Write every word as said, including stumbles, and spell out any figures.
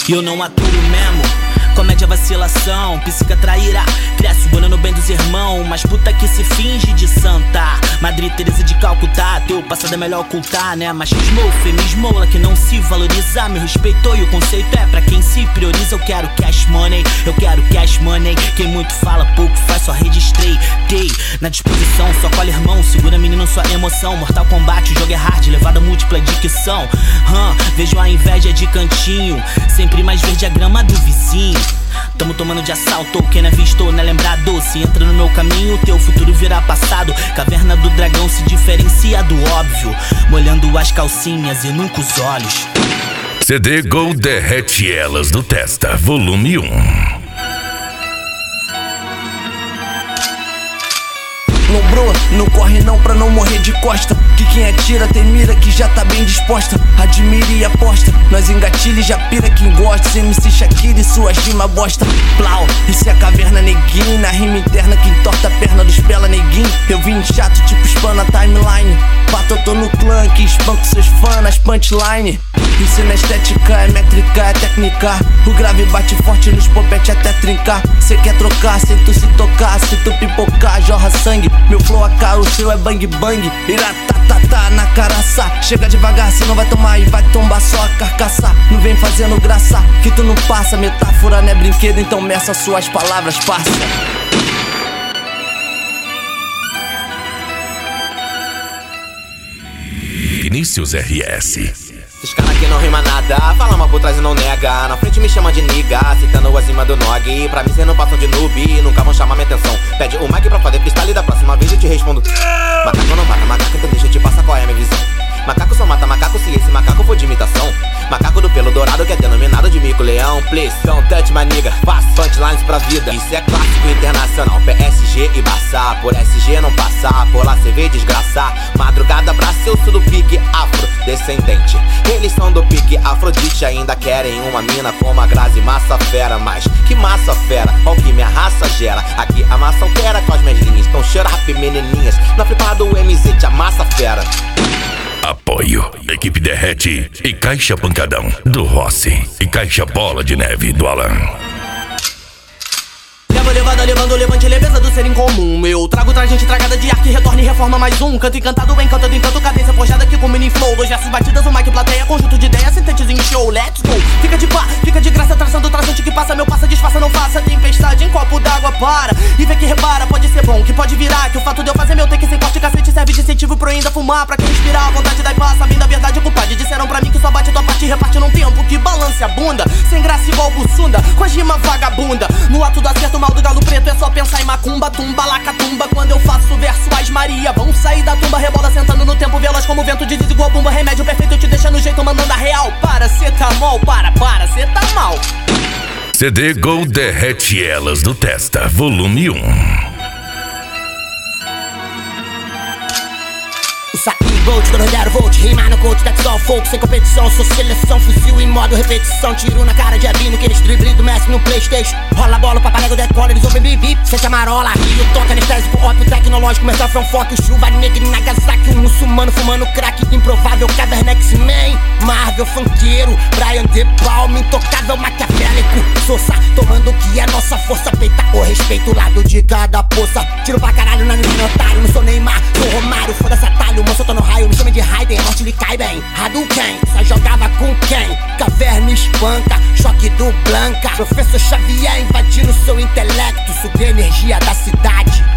E eu não aturo mesmo. Comédia vacilação, psica traíra, cresce bolando bem dos irmãos, mas puta que se finge de santa. Madre Teresa de Calcutá, teu passado é melhor ocultar, né? Machismo, feminismo, ela que não se valoriza. Me respeitou e o conceito é pra quem se prioriza. Eu quero cash money, eu quero cash money. Quem muito fala, pouco faz, só registrei. Tei, na disposição, só colhe irmão. Segura menino, sua emoção. Mortal Kombat, o jogo é hard, levada múltipla dicção. hum, Vejo a inveja de cantinho, sempre mais verde a grama do vizinho. Tamo tomando de assalto, quem não é visto não é lembrado. Se entra no meu caminho, teu futuro virá passado. Caverna do dragão se diferencia do óbvio, molhando as calcinhas e nunca os olhos. C D Gol derrete elas do Testa, volume um. Lombrou, não corre não pra não morrer de costa. Que quem atira tem mira que já tá bem disposta. Admire e aposta, nós engatilha e já pira quem gosta. C M C Shakira e sua rima bosta. Plau, isso é caverna neguinho. Na rima interna quem torta a perna dos pela neguinho. Eu vim chato tipo spam na timeline. Pato, eu tô no clã que espanco seus fãs nas punchline. Ensina estética, é métrica, é técnica. O grave bate forte nos popete até trincar. Cê quer trocar, sem tu se tocar. Se tu pipocar, jorra sangue. Meu flow A K, o seu é bang bang. Iratatata na caraça. Chega devagar, senão vai tomar e vai tombar só a carcaça. Não vem fazendo graça, que tu não passa. Metáfora não é brinquedo, então meça suas palavras, parça. Vinícius R S. Esses caras que não rima nada, fala mal por trás e não nega. Na frente me chama de niga, citando acima do nog. Pra mim cê não passam de noob, nunca vão chamar minha atenção. Pede o mic pra fazer freestyle, da próxima vez eu te respondo. Macaco não mata, macaco então deixa eu te passar qual é a minha visão. Macaco só mata macaco se esse macaco for de imitação. Macaco do pelo dourado que é denominado de mico-leão. Please, don't touch my nigga, faço punchlines pra vida. Isso é clássico internacional, P S G e Barça. Por S G não passar, por lá cê vê desgraçar. Madrugada pra seu sul do pique afrodescendente. Eles são do pique Afrodite, ainda querem uma mina como a Grazi Massa Fera. Mas que massa fera, ó que minha raça gera. Aqui a massa altera com as minhas linhas. Então shut up menininhas, na flipada do M Z te amassa fera. Apoio, equipe Derrete e Caixa Pancadão do Rossi e Caixa Bola de Neve do Alan. Leva levada, levando levante, leveza do ser incomum. Eu trago tragente, tragada de ar que retorna e reforma mais um. Canto encantado, encantado, encanto, cadência forjada aqui com mini flow. Dois versos batidas, um mic plateia, conjunto de ideias, sintetiza em show. Let's go, fica de pá, fica de graça, traçando o traçante que passa. Meu passa, disfarça, não faça tempestade em copo d'água, para. E vê que repara, pode ser bom, que pode virar. Que o fato de eu fazer meu take sem corte, cacete serve de incentivo pro ainda fumar. Pra quem respirar, a vontade da passa, sabendo a verdade, culpade. Disseram pra mim que só bate tua parte e reparte num tempo que balance a bunda. Sem graça igual buçunda, com as rimas vagabunda. No ato do acerto, mal do galo preto, é só pensar em macumba, tumba, lacatumba. Quando eu faço verso, as Maria vão sair da tumba, rebola sentando no tempo, veloz como o vento de igual bumba. Remédio perfeito, te deixa no jeito, mandando a real. Para, cê tá mal, para, para, cê tá mal. C D Gol derrete elas do Testa, volume um. Saquinho Gold, dando zero volt, rimar no coach, that's all folk. Sem competição, sou seleção, fuzil em modo repetição. Tiro na cara de Abino, aqueles drible do Messi no Playstation. Rola a bola, o papanego decola, eles ouvem bip bip. Sente a marola, rio, toca anestésico, ópio tecnológico. Começa from foco, chuva negra em Nagasaki. Um muçulmano fumando crack, improvável, caverna X-Men. Marvel, funkeiro, Brian De Palma, intocável, maquiavélico. Sossa, tomando o que é nossa força. Peita o respeito, lado de cada poça. Tiro pra caralho, não é otário, não sou Neymar, sou Romário, foda-se atalho. Moço, tô no raio, me chama de Raiden, a morte lhe cai bem. Hadouken, só jogava com quem? Caverna espanca, choque do Blanca. Professor Xavier invadindo seu intelecto, suga a energia da cidade.